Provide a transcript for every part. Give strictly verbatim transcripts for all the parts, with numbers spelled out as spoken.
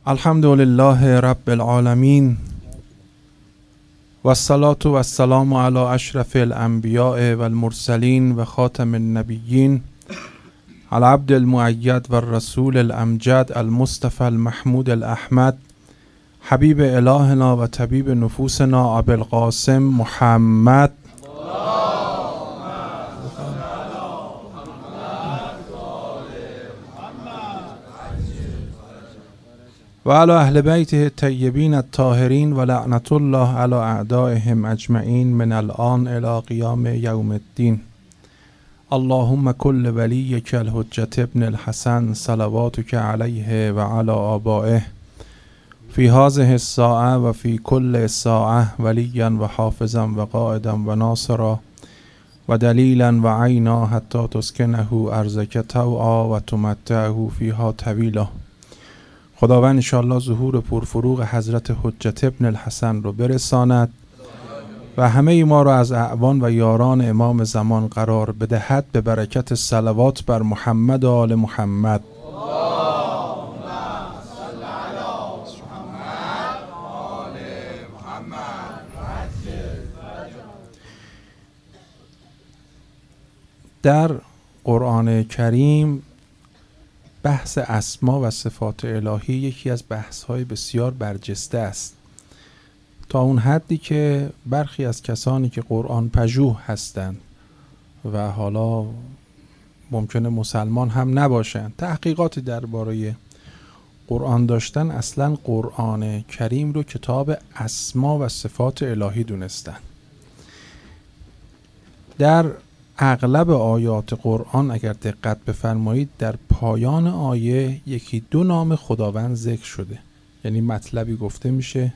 الحمد لله رب العالمین و الصلاة و السلام علی اشرف الانبیاء و المرسلین و خاتم النبیین العبد المؤید و الرسول الامجد المصطفى المحمود الاحمد حبیب الهنا و طبیب نفوسنا ابو القاسم محمد و علی اهل بیته الطیبین الطاهرین و لعنت الله علی اعدائهم اجمعین من الان الی قیام یوم الدین. اللهم کل ولیک الحجة ابن الحسن صلواتک علیه و علی آبائه فی هذه الساعه و فی کل ساعه ولیا و حافظا و قائدا و ناصرا و دلیلا و عینا حتی تسکنه ارضک طوعا و تمتعه فیها طویلا. خداوند انشاءالله ظهور پرفروغ حضرت حجت ابن الحسن رو برساند و همه ما را از اعوان و یاران امام زمان قرار بدهد به برکت صلوات بر محمد و آل محمد. در قرآن کریم بحث اسما و صفات الهی یکی از بحث‌های بسیار برجسته است، تا اون حدی که برخی از کسانی که قرآن پژوه هستند و حالا ممکنه مسلمان هم نباشند، تحقیقاتی درباره قرآن داشتن، اصلا قرآن کریم رو کتاب اسما و صفات الهی دونستن. در اغلب آیات قرآن اگر دقت بفرمایید در پایان آیه یکی دو نام خداوند ذکر شده، یعنی مطلبی گفته میشه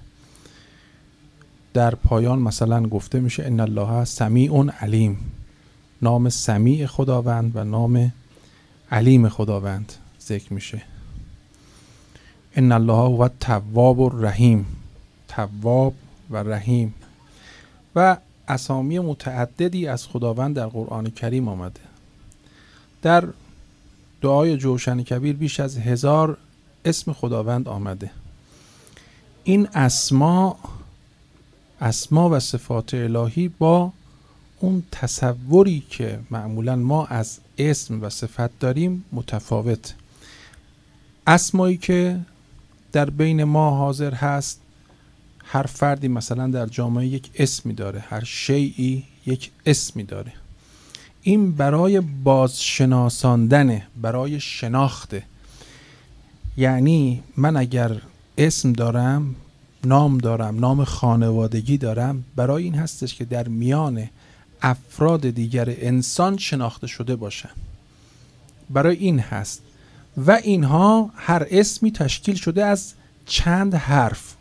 در پایان، مثلا گفته میشه ان الله سمیع علیم، نام سمیع خداوند و نام علیم خداوند ذکر میشه. ان الله هو التواب الرحیم، تواب و رحیم، و اسامی متعددی از خداوند در قرآن کریم آمده. در دعای جوشن کبیر بیش از هزار اسم خداوند آمده. این اسما اسما و صفات الهی با اون تصوری که معمولا ما از اسم و صفت داریم متفاوت. اسمایی که در بین ما حاضر هست، هر فردی مثلا در جامعه یک اسمی داره، هر شیئی یک اسمی داره. این برای بازشناساندنه، برای شناخته. یعنی من اگر اسم دارم، نام دارم، نام خانوادگی دارم، برای این هستش که در میان افراد دیگر انسان شناخته شده باشم. برای این هست. و اینها هر اسمی تشکیل شده از چند حرف.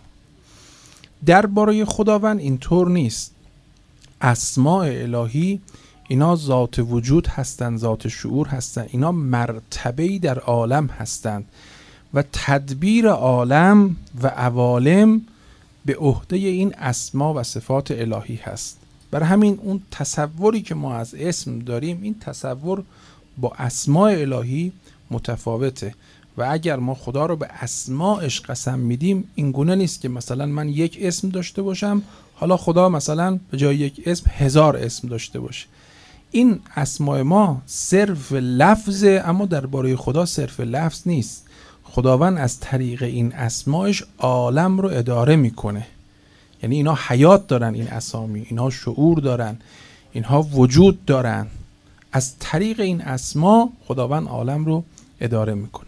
درباره خداوند اینطور نیست. اسماء الهی اینا ذات وجود هستند، ذات شعور هستند، اینا مرتبه‌ای در عالم هستند و تدبیر عالم و عوالم به عهده این اسما و صفات الهی هست. برای همین اون تصوری که ما از اسم داریم، این تصور با اسماء الهی متفاوته. و اگر ما خدا رو به اسماءش قسم میدیم، این گونه نیست که مثلا من یک اسم داشته باشم، حالا خدا مثلا به جای یک اسم هزار اسم داشته باشه. این اسماء ما صرف لفظه، اما درباره خدا صرف لفظ نیست. خداوند از طریق این اسماءش عالم رو اداره میکنه. یعنی اینا حیات دارن، این اسامی، اینها شعور دارن، اینها وجود دارن. از طریق این اسما خداوند عالم رو اداره میکنه.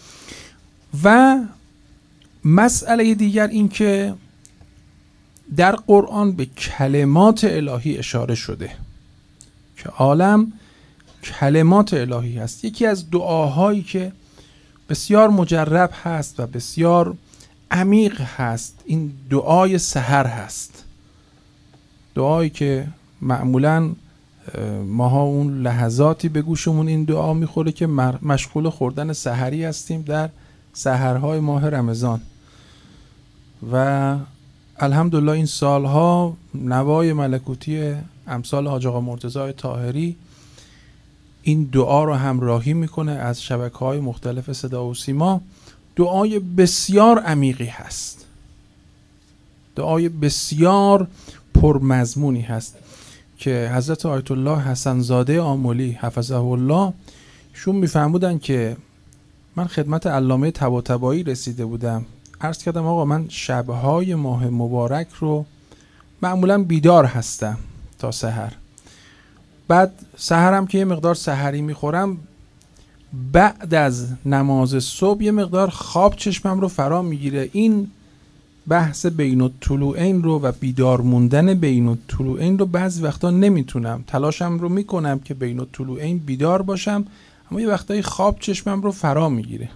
و مسئله دیگر این که در قرآن به کلمات الهی اشاره شده که عالم کلمات الهی هست. یکی از دعاهایی که بسیار مجرب هست و بسیار عمیق هست، این دعای سحر هست. دعایی که معمولاً ماها اون لحظاتی به گوشمون این دعا میخوره که مشغول خوردن سحری هستیم در سحرهای ماه رمضان. و الحمدلله این سالها نوای ملکوتی امثال حاج آقا مرتضی طاهری این دعا رو همراهی میکنه از شبکه‌های مختلف صدا و سیما دعای بسیار عمیقی هست، دعای بسیار پرمضمونی هست که حضرت آیت الله حسن زاده آملی حفظه الله شون میفرمودن که من خدمت علامه طباطبایی رسیده بودم، عرض کردم آقا من شبهای ماه مبارک رو معمولا بیدار هستم تا سحر، بعد سحرم که یه مقدار سحری میخورم، بعد از نماز صبح یه مقدار خواب چشمم رو فرا میگیره. این بحث بین الطلوعین رو و بیدار موندن بین الطلوعین رو بعضی وقتا نمیتونم، تلاشم رو میکنم که بین الطلوعین بیدار باشم، اما یه وقتایی خواب چشمم رو فرا میگیره.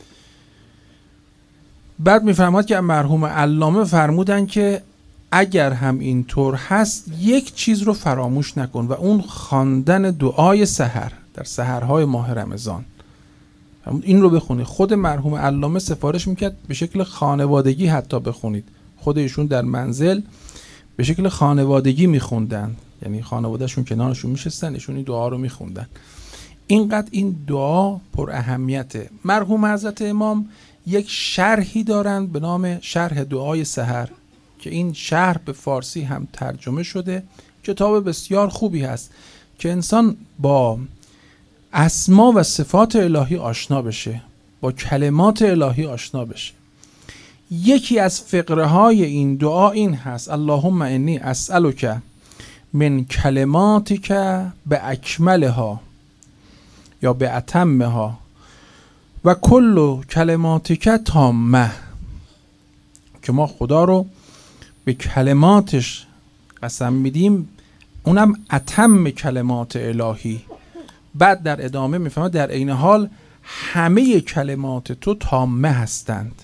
بعد میفرماد که مرحوم علامه فرمودن که اگر هم اینطور هست یک چیز رو فراموش نکن و اون خواندن دعای سحر در سحرهای ماه رمضان. این رو بخونی. خود مرحوم علامه سفارش میکرد به شکل خانوادگی حتی بخونید. خود ایشون در منزل به شکل خانوادگی میخوندن، یعنی خانوادهشون کنارشون میشستن، ایشون این دعا رو میخوندن. اینقدر این دعا پر اهمیته. مرحوم حضرت امام یک شرحی دارن به نام شرح دعای سحر که این شرح به فارسی هم ترجمه شده. کتاب بسیار خوبی هست که انسان با اسما و صفات الهی آشنا بشه، با کلمات الهی آشنا بشه. یکی از فقره های این دعا این هست: اللهم انی اسألک من کلماتک به اکملها یا به اتمها و کل کلماتک تامه، که ما خدا رو به کلماتش قسم میدیم، اونم اتم کلمات الهی. بعد در ادامه میفهمه در عین حال همه کلمات تو تامه هستند.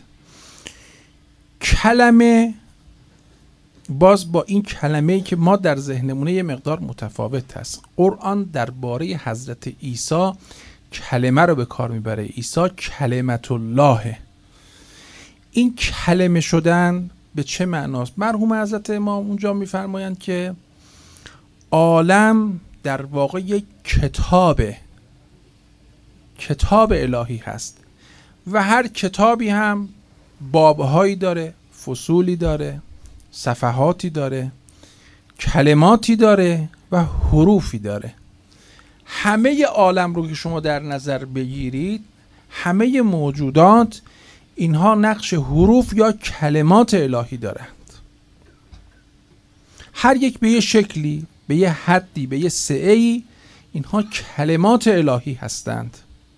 کلمه باز با این کلمه‌ای که ما در ذهنمون یه مقدار متفاوت هست. قرآن درباره حضرت عیسی کلمه رو به کار میبره. عیسی کلمت الله. این کلمه شدن به چه معناست؟ مرحوم حضرت امام اونجا میفرمایند که عالم در واقع یک کتابه، کتاب الهی هست و هر کتابی هم بابهایی داره، فصولی داره، صفحاتی داره، کلماتی داره و حروفی داره. همه عالم رو که شما در نظر بگیرید، همه موجودات اینها نقش حروف یا کلمات الهی دارند. هر یک به یه شکلی، به یه حدی، به یه سعه‌ای اینها کلمات الهی هستند.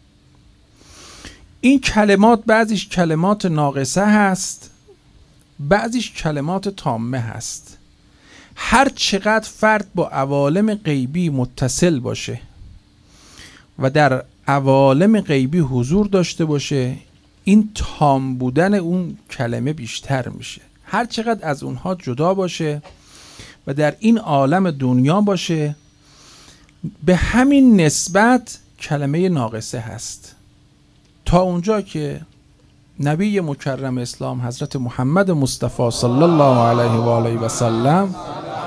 این کلمات بعضیش کلمات ناقصه هست، بعضیش کلمات تامه هست. هر چقدر فرد با عوالم غیبی متصل باشه و در عوالم غیبی حضور داشته باشه، این تام بودن اون کلمه بیشتر میشه. هر چقدر از اونها جدا باشه و در این عالم دنیا باشه، به همین نسبت کلمه ناقصه هست. تا اونجا که نبی مکرم اسلام حضرت محمد مصطفی صلی الله علیه و آله و سلم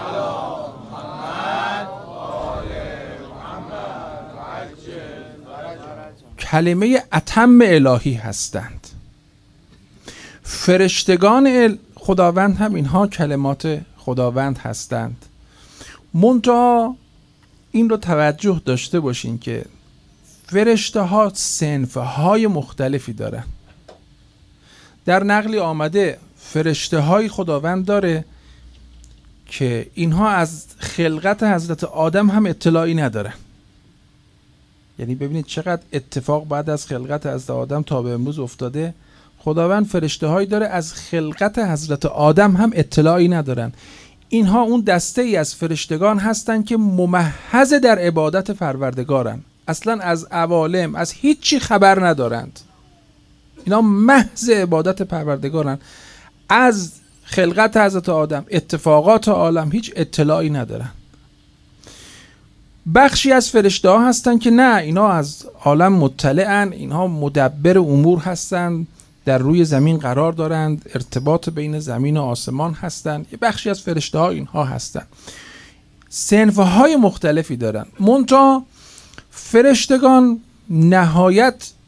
کلمه اتم الهی هستند. فرشتگان خداوند هم اینها کلمات خداوند هستند. منتها این رو توجه داشته باشین که فرشته ها صنف های مختلفی دارن. در نقلی آمده فرشته های خداوند داره که اینها از خلقت حضرت آدم هم اطلاعی ندارن. یعنی ببینید چقدر اتفاق بعد از خلقت حضرت آدم تا به امروز افتاده. خداوند فرشته هایی داره از خلقت حضرت آدم هم اطلاعی ندارن. اینها اون دسته ای از فرشتگان هستند که ممحض در عبادت پروردگارن، اصلا از عوالم از هیچی خبر ندارند. اینا محض عبادت پروردگارن، از خلقت حضرت آدم، اتفاقات عالم هیچ اطلاعی ندارن. بخشی از فرشته ها هستن که نه، اینا از عالم مطلعن، اینها مدبر امور هستن، در روی زمین قرار دارند، ارتباط بین زمین و آسمان هستند. یه بخشی از فرشته ها اینها هستن. صنف های مختلفی دارن. منتها فرشتگان نهایت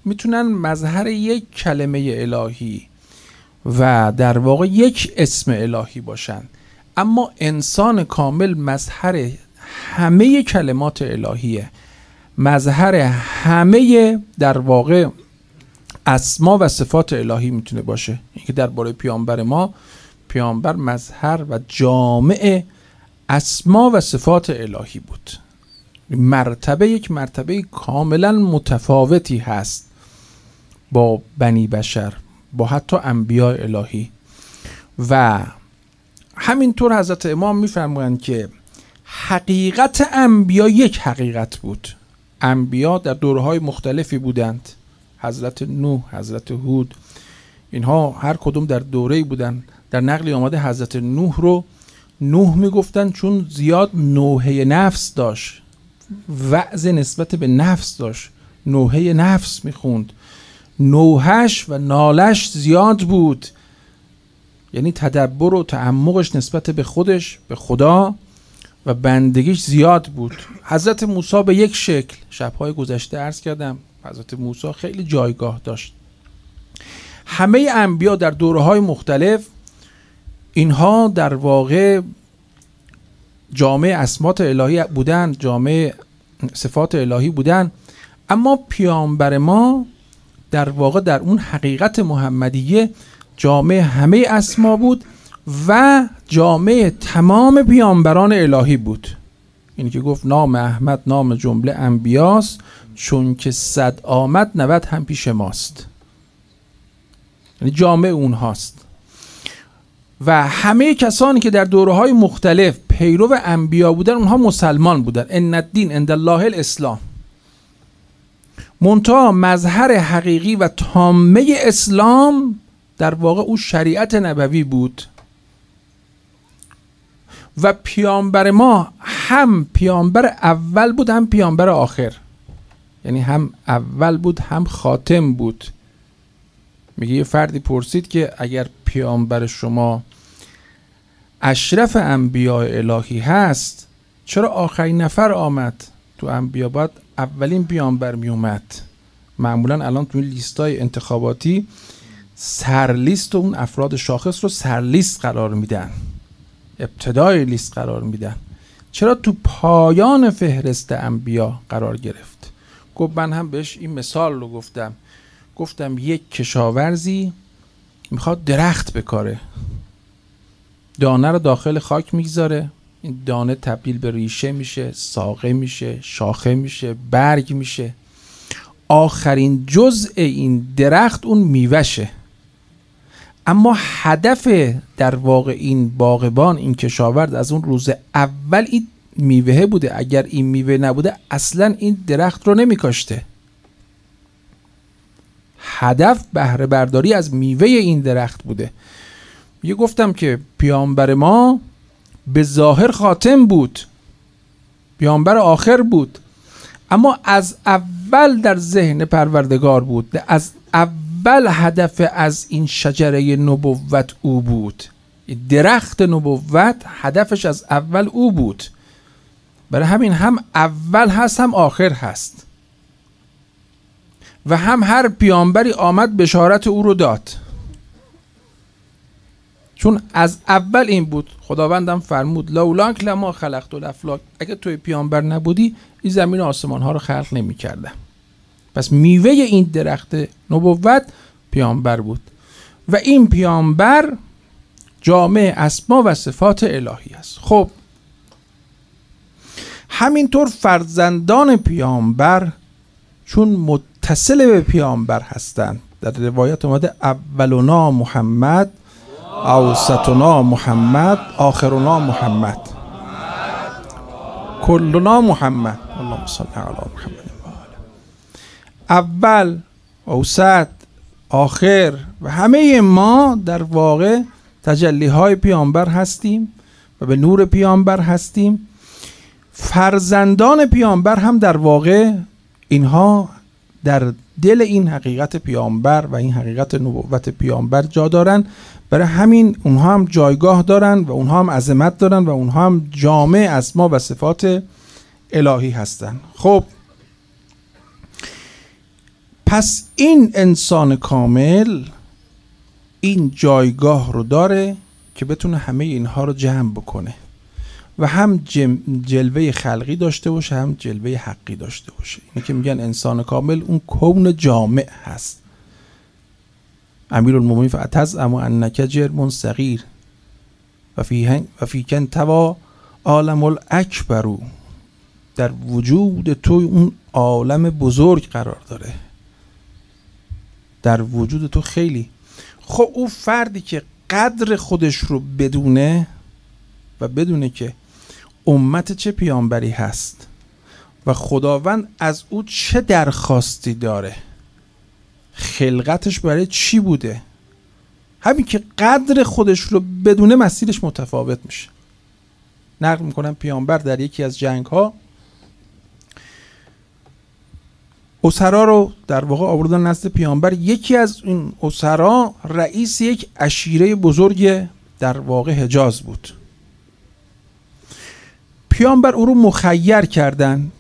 میتونن مظهر یک کلمه الهی و در واقع یک اسم الهی باشن، اما انسان کامل مظهر همه کلمات الهیه، مظهر همه در واقع اسما و صفات الهی میتونه باشه. اینکه درباره پیامبر ما، پیامبر مظهر و جامع اسما و صفات الهی بود. مرتبه یک مرتبه کاملا متفاوتی هست با بنی بشر، با حتی انبیاء الهی. و همینطور حضرت امام میفرمایند که حقیقت انبیا یک حقیقت بود. انبیا در دوره‌های مختلفی بودند، حضرت نوح، حضرت هود، اینها هر کدوم در دوره‌ای بودند. در نقلی آمده حضرت نوح رو نوح میگفتن چون زیاد نوحه نفس داشت، وعظ نسبت به نفس داشت، نوحه نفس میخوند، نوحش و نالش زیاد بود، یعنی تدبر و تعمقش نسبت به خودش، به خدا و بندگیش زیاد بود. حضرت موسی به یک شکل، شبهای گذشته عرض کردم حضرت موسی خیلی جایگاه داشت. همه انبیا در دوره‌های مختلف اینها در واقع جامع اسمات الهی بودن، جامع صفات الهی بودن، اما پیامبر ما در واقع در اون حقیقت محمدیه جامع همه اسما بود و جامع تمام پیامبران الهی بود. اینی که گفت نام احمد نام جمله انبیاست، چون که صد آمد نود هم پیش ماست. یعنی جامع اونهاست. و همه کسانی که در دوره‌های مختلف پیرو انبیا بودن اونها مسلمان بودن. ان الدین عند الله الاسلام. منتها مظهر حقیقی و تامه اسلام در واقع او شریعت نبوی بود و پیامبر ما هم پیامبر اول بود هم پیامبر آخر، یعنی هم اول بود هم خاتم بود. میگه یه فردی پرسید که اگر پیامبر شما اشرف انبیاء الهی هست چرا آخرین نفر آمد؟ تو انبیا باید اولین پیامبر می اومد. معمولا الان تو لیستای انتخاباتی سرلیست اون افراد شاخص رو سرلیست قرار میدن، ابتدای لیست قرار میدن. چرا تو پایان فهرست انبیا قرار گرفت؟ گفت من هم بهش این مثال رو گفتم گفتم یک کشاورزی میخواد درخت بکاره، دانه رو داخل خاک میگذاره، این دانه تبدیل به ریشه میشه، ساقه میشه، شاخه میشه، برگ میشه، آخرین جزء این درخت اون میوهشه. اما هدف در واقع این باغبان، این کشاورز از اون روز اول این میوه بوده. اگر این میوه نبوده اصلا این درخت رو نمیکاشته. هدف بهره برداری از میوه این درخت بوده. یه گفتم که پیامبر ما به ظاهر خاتم بود، پیامبر آخر بود، اما از اول در ذهن پروردگار بود، از اول هدف از این شجره نبوت او بود. درخت نبوت هدفش از اول او بود، برای همین هم اول هست هم آخر هست و هم هر پیامبری آمد بشارت او رو داد، چون از اول این بود. خداوندم فرمود لولاک لما خلقت الافلاک، اگه توی پیامبر نبودی این زمین و آسمان ها رو خلق نمی کردم. پس میوه این درخت نبوت پیامبر بود و این پیامبر جامع اسما و صفات الهی است. خب همینطور فرزندان پیامبر چون متصل به پیامبر هستند، در روایت اومده اولنا محمد، اوسطنا محمد، آخرنا محمد، کلنا محمد، اللهم صل علی محمد. اول، اوسط، آخر و همه ما در واقع تجلی های پیامبر هستیم و به نور پیامبر هستیم. فرزندان پیامبر هم در واقع اینها در دل این حقیقت پیامبر و این حقیقت نبوت پیامبر جا دارن، برای همین اونها هم جایگاه دارن و اونها هم عظمت دارن و اونها هم جامع اسما و صفات الهی هستن. خب پس این انسان کامل این جایگاه رو داره که بتونه همه اینها رو جمع بکنه و هم جلوه خلقی داشته باشه هم جلوه حقی داشته باشه. اینه که میگن انسان کامل اون کون جامع هست. امیرالمومنین فاعتزم انک جرم صغیر و فی و فی کن توا عالم الاکبر. در وجود تو اون عالم بزرگ قرار داره، در وجود تو خیلی. خب اون فردی که قدر خودش رو بدونه و بدونه که امت چه پیامبری هست و خداوند از او چه درخواستی داره، خلقتش برای چی بوده، همین که قدر خودش رو بدونه مسیرش متفاوت میشه. نقل میکنم پیامبر در یکی از جنگ ها اسرا رو در واقع آوردن نزد پیامبر. یکی از این اسرا رئیس یک عشیره بزرگ در واقع حجاز بود. پیامبر او رو مخیر کردن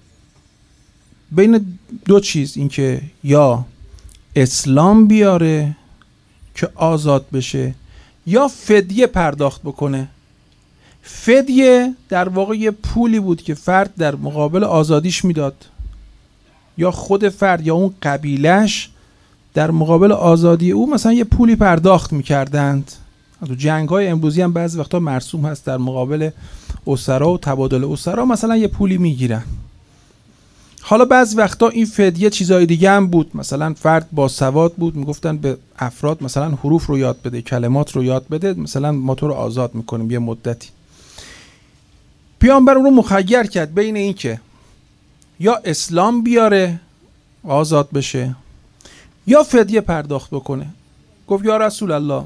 بین دو چیز، اینکه یا اسلام بیاره که آزاد بشه یا فدیه پرداخت بکنه. فدیه در واقع یه پولی بود که فرد در مقابل آزادیش میداد، یا خود فرد یا اون قبیلش در مقابل آزادی او مثلا یه پولی پرداخت میکردند. تو جنگ های امروزی هم بعضی وقتا مرسوم هست در مقابل اسرا و تبادل اسرا مثلا یه پولی میگیرن. حالا بعضی وقتا این فدیه چیزای دیگه هم بود، مثلا فرد با سواد بود، میگفتن به افراد مثلا حروف رو یاد بده، کلمات رو یاد بده، مثلا ما تو رو آزاد میکنیم یه مدتی. پیامبر اون رو مخیر کرد بین این که یا اسلام بیاره آزاد بشه یا فدیه پرداخت بکنه. گفت یا رسول الله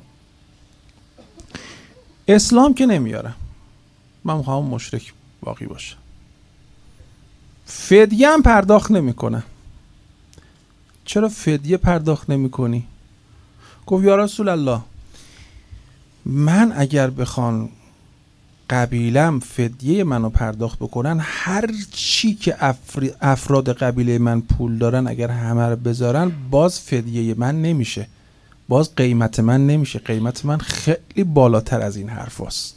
اسلام که نمیارم، من میخوام مشرک باقی باشم. فدیه هم پرداخت نمی کنم. چرا فدیه پرداخت نمی کنی؟ گفت یا رسول الله من اگر بخوان قبیلم فدیه منو پرداخت بکنن، هر چی که افراد قبیله من پول دارن اگر همه رو بذارن باز فدیه من نمیشه، باز قیمت من نمیشه، قیمت من خیلی بالاتر از این حرف هست.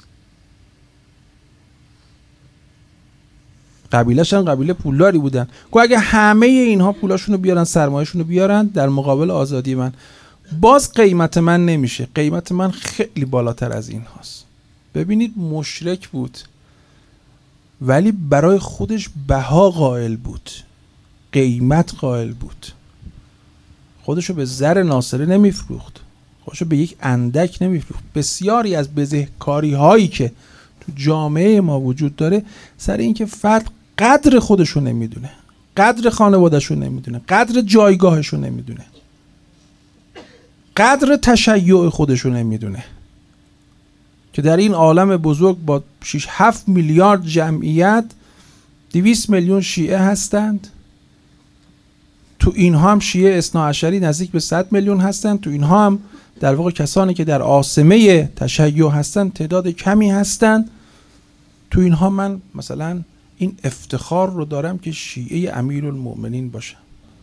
قبیله‌ش هم قبیله پولداری بودن. گفت اگه همه اینها پولاشونو بیارن، سرمایه‌شونو بیارن در مقابل آزادی من، باز قیمت من نمیشه، قیمت من خیلی بالاتر از این هست. ببینید مشرک بود ولی برای خودش بها قائل بود، قیمت قائل بود. خودشو به زر ناصره نمیفروخت، خودشو به یک اندک نمیفروخت. بسیاری از بزهکاری هایی که تو جامعه ما وجود داره سر این که فرد قدر خودشو نمیدونه، قدر خانوادهشو نمیدونه، قدر جایگاهشو نمیدونه، قدر تشیع خودشو نمیدونه که در این عالم بزرگ با شش هفت میلیارد جمعیت دویست میلیون شیعه هستند. تو اینها هم شیعه اثناعشری نزدیک به صد میلیون هستند. تو اینها هم در واقع کسانی که در عاصمه تشیع هستند تعداد کمی هستند. تو اینها من مثلا این افتخار رو دارم که شیعه امیرالمومنین باشم.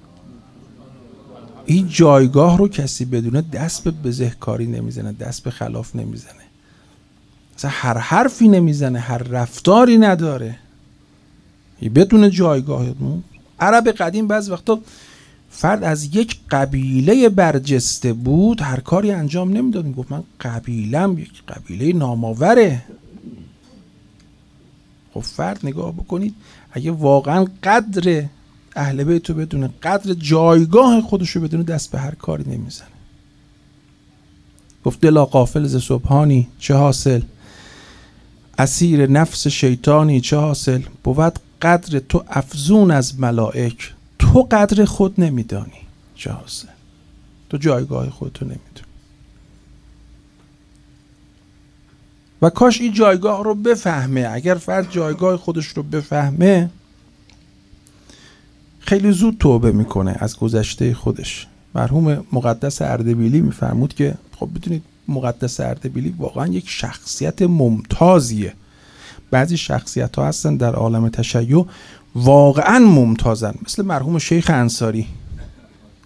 این جایگاه رو کسی بدونه دست به بزهکاری نمیزنه، دست به خلاف نمیزنه، مثلا هر حرفی نمیزنه، هر رفتاری نداره. بدون جایگاه. عرب قدیم بعض وقتا فرد از یک قبیله برجسته بود هر کاری انجام نمیداد، میگفت من قبیلم یک قبیله ناماوره. خب فرد نگاه بکنید اگه واقعا قدر اهل بیت رو بدونه، قدر جایگاه خودشو بدونه، دست به هر کاری نمیزنه. گفت دلا غافل ز سبحانی چه حاصل، اسیر نفس شیطانی چه حاصل. بود قدر تو افزون از ملائک، تو قدر خود نمیدانی چه حاصل. تو جایگاه خودتو نمیدونی. و کاش این جایگاه رو بفهمه. اگر فرد جایگاه خودش رو بفهمه خیلی زود توبه میکنه از گذشته خودش. مرحوم مقدس اردبیلی میفرمود که خب بدونید مقدس اردبیلی واقعا یک شخصیت ممتازیه. بعضی شخصیت ها هستن در عالم تشیع واقعا ممتازن، مثل مرحوم شیخ انصاری.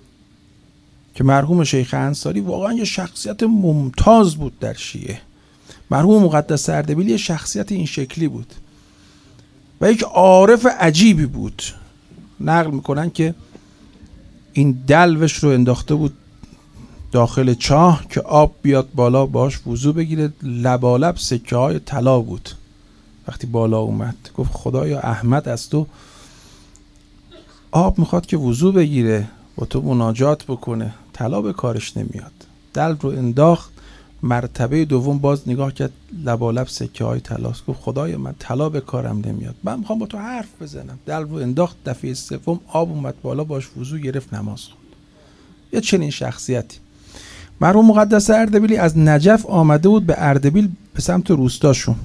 که مرحوم شیخ انصاری واقعا یه شخصیت ممتاز بود در شیعه. مرحوم مقدس اردبیلی یه شخصیت این شکلی بود و یک عارف عجیبی بود. نقل میکنن که این دلوش رو انداخته بود داخل چاه که آب بیاد بالا باش وضو بگیره، لبالب سکه های طلا بود. وقتی بالا اومد گفت خدایا احمد از تو آب میخواد که وضو بگیره، با تو مناجات بکنه، طلا به کارش نمیاد. دلو رو انداخت، مرتبه دوم باز نگاه کرد، لبالب سکه های طلاست. گفت خدایا من طلا به کارم نمیاد، من میخوام با تو حرف بزنم. دلو رو انداخت، دفعه سوم آب اومد بالا باش وضو گرفت، نماز خوند. یه چنین شخصیتی. مرحوم مقدس اردبیلی از نجف آمده بود به اردبیل به سمت روستاشون.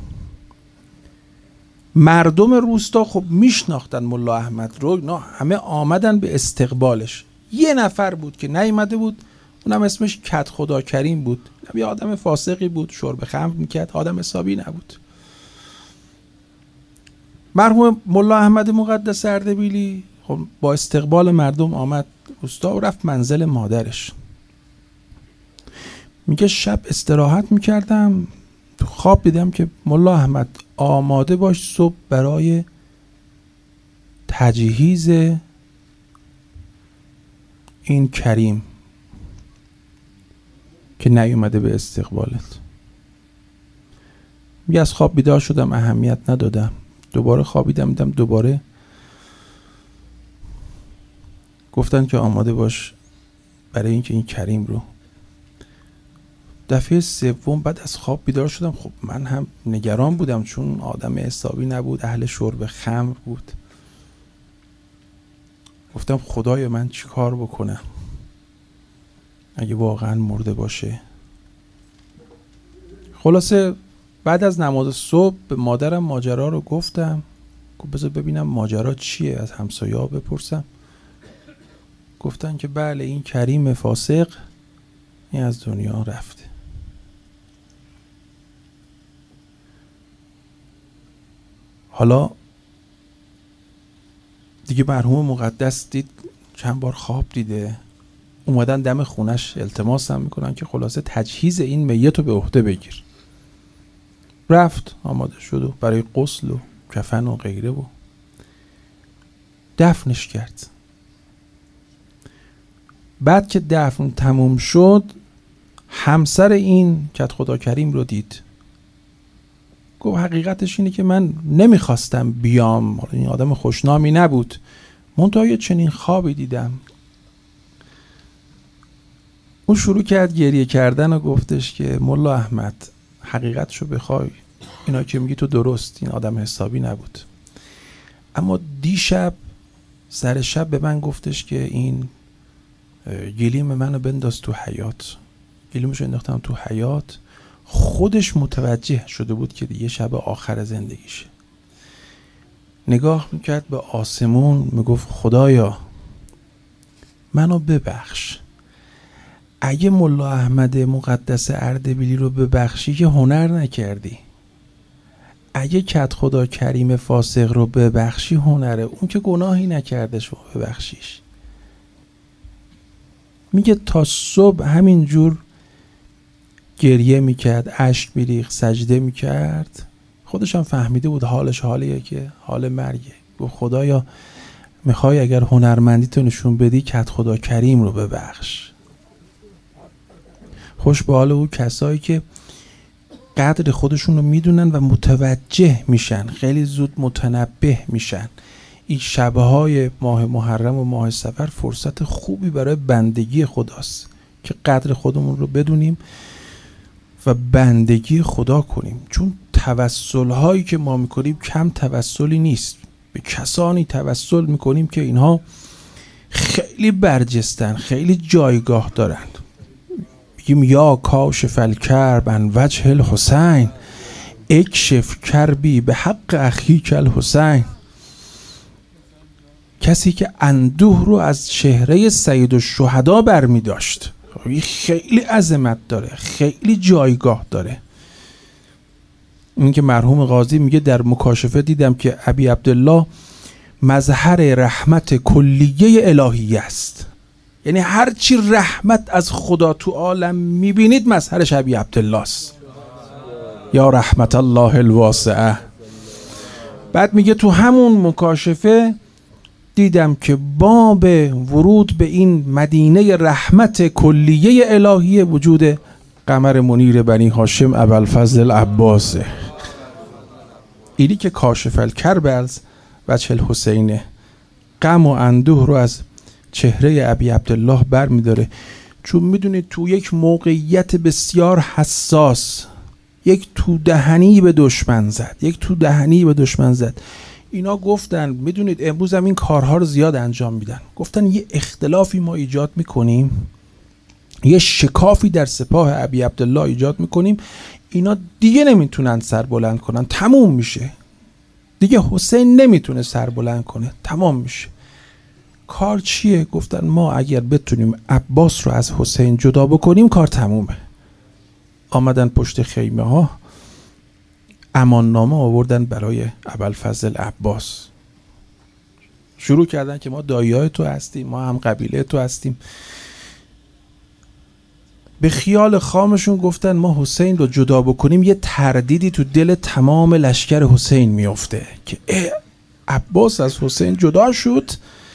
مردم روستا خب میشناختن ملا احمد رو، نه همه آمدن به استقبالش. یه نفر بود که نیامده بود، اونم اسمش کت خدا کریم بود. یه آدم فاسقی بود، شرب خمر میکرد، آدم حسابی نبود. مرحوم ملا احمد مقدس اردبیلی خب با استقبال مردم آمد روستا و رفت منزل مادرش. میگه شب استراحت میکردم، تو خواب دیدم که ملا احمد آماده باش صبح برای تجهیز این کریم که نیومده به استقبالت. میگه از خواب بیدار شدم، اهمیت ندادم، دوباره خوابیدم، دیدم دوباره گفتن که آماده باش برای اینکه این کریم رو. دفعه سوم بعد از خواب بیدار شدم، خب من هم نگران بودم چون آدم حسابی نبود، اهل شرب خمر بود. گفتم خدایا من چی کار بکنم اگه واقعا مرده باشه. خلاصه بعد از نماز صبح به مادرم ماجرا رو گفتم. گفت بذار ببینم ماجرا چیه، از همسایه‌ها بپرسم. گفتن که بله این کریم فاسق این از دنیا رفته. حالا دیگه مرحوم مقدس دید چند بار خواب دیده، اومدن دم خونش التماس هم میکنن که خلاصه تجهیز این میت رو به عهده بگیر. رفت آماده شد و برای غسل و کفن و غیره و دفنش کرد. بعد که دفن تموم شد همسر این کت خدا کریم رو دید. گفت حقیقتش اینه که من نمیخواستم بیام، این آدم خوشنامی نبود، منتها یه چنین خوابی دیدم. اون شروع کرد گریه کردن و گفتش که ملا احمد حقیقتشو بخوای اینا که میگی تو درست، این آدم حسابی نبود، اما دیشب سر شب به من گفتش که این گلیم منو بنداز تو حیاط. گلیمشو انداختم تو حیاط. خودش متوجه شده بود که دیگه شب آخر زندگیشه. نگاه میکرد به آسمون، میگفت خدایا منو ببخش، اگه ملا احمد مقدس اردبیلی رو ببخشی که هنر نکردی، اگه کت خدا کریم فاسق رو ببخشی هنره، اون که گناهی نکرده شما ببخشیش. میگه تا صبح همینجور گریه میکرد، اشک میریخت، سجده میکرد. خودش هم فهمیده بود حالش حالیه که حال مرگه. گفت خدایا میخوای اگر هنرمندیتو نشون بدی کت خدا کریم رو ببخش. خوش به حال او کسایی که قدر خودشون رو میدونن و متوجه میشن، خیلی زود متنبه میشن. این شبهای ماه محرم و ماه صفر فرصت خوبی برای بندگی خداست که قدر خودمون رو بدونیم و بندگی خدا کنیم، چون توسل هایی که ما میکنیم کم توسلی نیست. به کسانی توسل میکنیم که اینها خیلی برجستن، خیلی جایگاه دارن. بگیم یا کاشف الکرب عن وجه الحسین اکشف کربی به حق اخیک الحسین. کسی که اندوه رو از چهره سید الشهدا برمی داشت، خیلی عظمت داره، خیلی جایگاه داره. این که مرحوم قاضی میگه در مکاشفه دیدم که ابی عبدالله مظهر رحمت کلیه الهی است. یعنی هرچی رحمت از خدا تو عالم میبینید مظهرش ابی عبدالله است. یا رحمت الله الواسعه. بعد میگه تو همون مکاشفه دیدم که باب ورود به این مدینه رحمت کلیه الهیه وجود قمر منیر بنی هاشم ابوالفضل العباسه. اینی که کاشف الکرب از وجه الحسینه، غم و اندوه رو از چهره ابی عبدالله بر میداره. چون میدونید تو یک موقعیت بسیار حساس یک تو دهنی به دشمن زد یک تو دهنی به دشمن زد اینا گفتن میدونید امروز هم این کارها رو زیاد انجام میدن، گفتن یه اختلافی ما ایجاد میکنیم، یه شکافی در سپاه ابی عبدالله ایجاد میکنیم، اینا دیگه نمیتونن سر بلند کنن، تموم میشه دیگه، حسین نمیتونه سر بلند کنه، تمام میشه. کار چیه؟ گفتن ما اگر بتونیم عباس رو از حسین جدا بکنیم کار تمومه. آمدن پشت خیمه ها امان نامه آوردن برای ابوالفضل عباس، شروع کردن که ما داییای تو هستیم، ما هم قبیله تو هستیم. به خیال خامشون گفتن ما حسین رو جدا بکنیم یه تردیدی تو دل تمام لشکر حسین میفته که عباس از حسین جدا شد.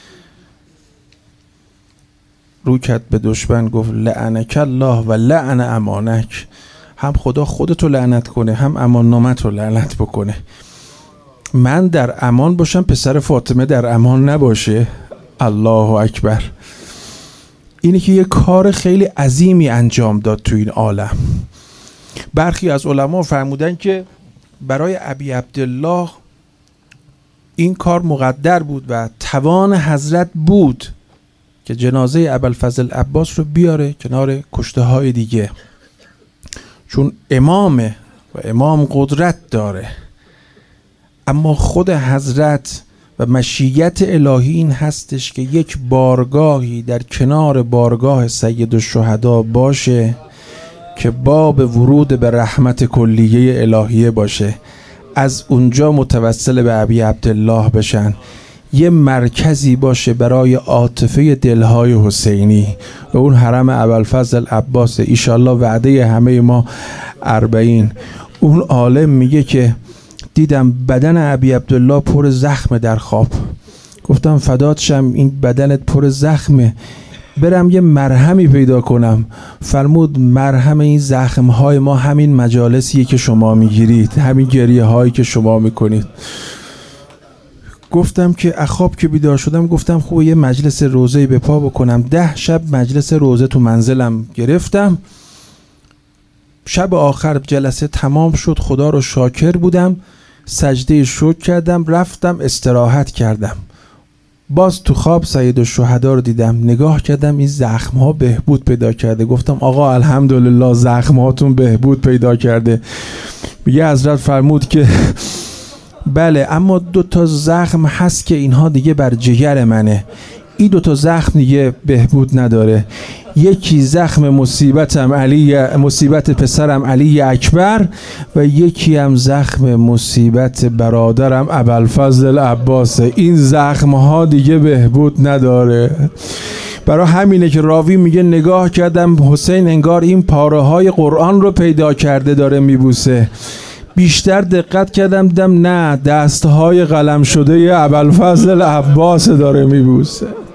رو کرد به دشمن گفت لعنک الله و لعن امانک، هم خدا خودتو لعنت کنه هم امان نامت رو لعنت بکنه. من در امان باشم پسر فاطمه در امان نباشه. الله اکبر. اینه که یه کار خیلی عظیمی انجام داد تو این عالم. برخی از علما فرمودن که برای ابی عبدالله این کار مقدر بود و توان حضرت بود که جنازه ابوالفضل عباس رو بیاره کنار کشته های دیگه، چون امامه و امام قدرت داره. اما خود حضرت و مشیت الهی این هستش که یک بارگاهی در کنار بارگاه سید الشهدا باشه که باب ورود به رحمت کلیه الهیه باشه، از اونجا متوسل به ابی عبدالله بشن، یه مرکزی باشه برای عاطفه دلهای حسینی و اون حرم ابوالفضل عباس. ایشالله وعده همه ما اربعین. اون عالم میگه که دیدم بدن ابی عبدالله پر زخم در خواب، گفتم فدات شم این بدنت پر زخمه، برم یه مرهمی پیدا کنم. فرمود مرهم این زخمهای ما همین مجالسیه که شما میگیرید، همین گریه هایی که شما میکنید. گفتم که اخواب که بیدار شدم گفتم خوب یه مجلس روزه به پا بکنم. ده شب مجلس روزه تو منزلم گرفتم. شب آخر جلسه تمام شد، خدا رو شاکر بودم، سجده شکر کردم، رفتم استراحت کردم. باز تو خواب سید الشهدا رو دیدم، نگاه کردم این زخم ها بهبود پیدا کرده. گفتم آقا الحمدلله زخم هاتون بهبود پیدا کرده. میگه حضرت فرمود که بله، اما دو تا زخم هست که اینها دیگه بر جگر منه، این دو تا زخم دیگه بهبود نداره. یکی زخم مصیبتم علی، مصیبت پسرم علی اکبر، و یکی هم زخم مصیبت برادرم ابوالفضل العباس. این زخم ها دیگه بهبود نداره. برای همینه که راوی میگه نگاه کردم حسین انگار این پاره های قرآن رو پیدا کرده داره میبوسه. بیشتر دقت کردم دیدم نه، دستهای قلم شده ابوالفضل العباس داره میبوسه.